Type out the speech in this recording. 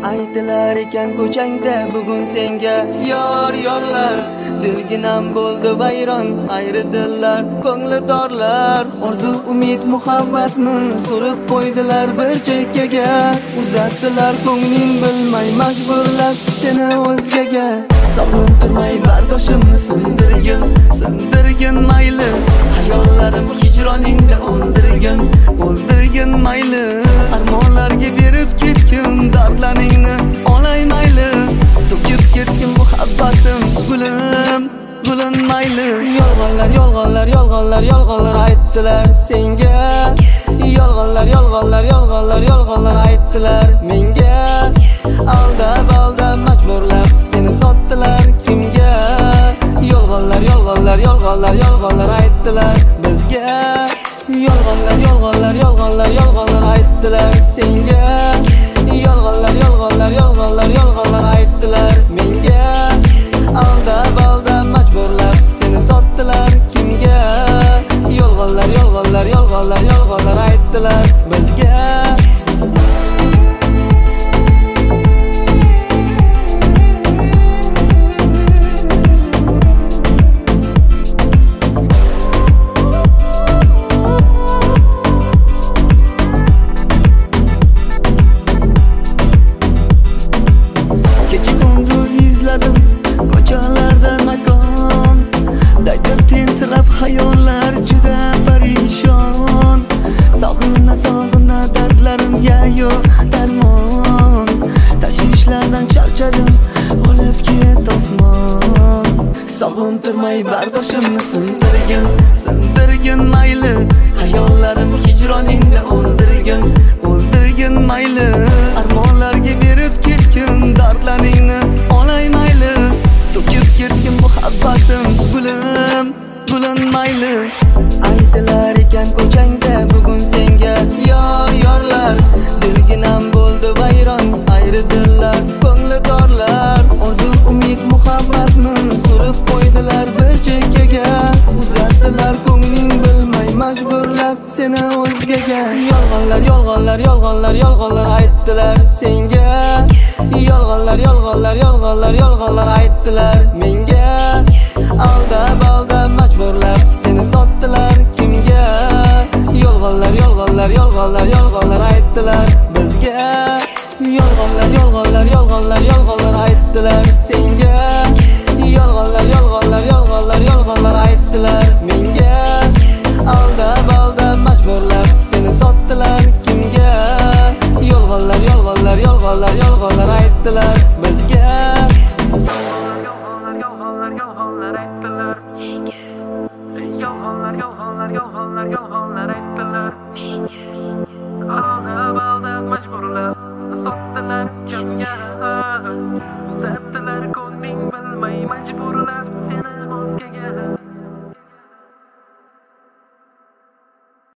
Aytilar ekan ko'changda bugun senga yorlar. Dilginam bo'ldi vayron, ayridilar ko'ngli dorlar. Orzu umid muhabbatni surib qo'ydilar bir chekkaga. Uzatdilar ko'ngling bilmay majburlab seni o'zgaga. Sog'intirmay bardoshimni sindirgin mayli. Hayollarim hijroningda o'ldirgin mayli. Armonlarga berib ketgin dardlaringni olay mayli. To'kib ketgin muhabbatim gulim mayli. Yolg'onlar aytdilar senga. Yolg'onlar aytdilar menga. Aldab majburlab seni sotdilar kimga? Yolg'onlar aytdilar bizga. Yolg'onlar aytdilar senga. Yolg'onlar aytdilar menga. Aldab majburlab seni sotdilar kimga? Yolg'onlar aytdilar bizga. Ko'chalarda makon daydi tentirab xayollar juda parishon. Sog'ina dardlarimga yo'q darmon. Tashvishlardan charchadim, olib ket osmon. Sog'intirmay bardoshimni sindirgin mayli. Hayollarim hijroningda o'ldirgin mayli. Armonlarga berib ketgin dardlaringni olay mayli. To'kib ketgin muhabbatim gulim mayli. Aytilar ekan ko'changda bugun senga yorlar. Dilginam bo'ldi vayron, ayridilar ko'ngli dorlar. Orzu umid muhabbatni surib qo'ydilar bir chekkaga. Uzatdilar ko'ngling bilmay majburlab seni o'zgaga. Yolg'onlar aytdilar senga. Yolg'onlar aytdilar menga. Aldab majburlab seni sotdilar kimga? Yolg'onlar aytdilar bizga. Yolg'onlar aytdilar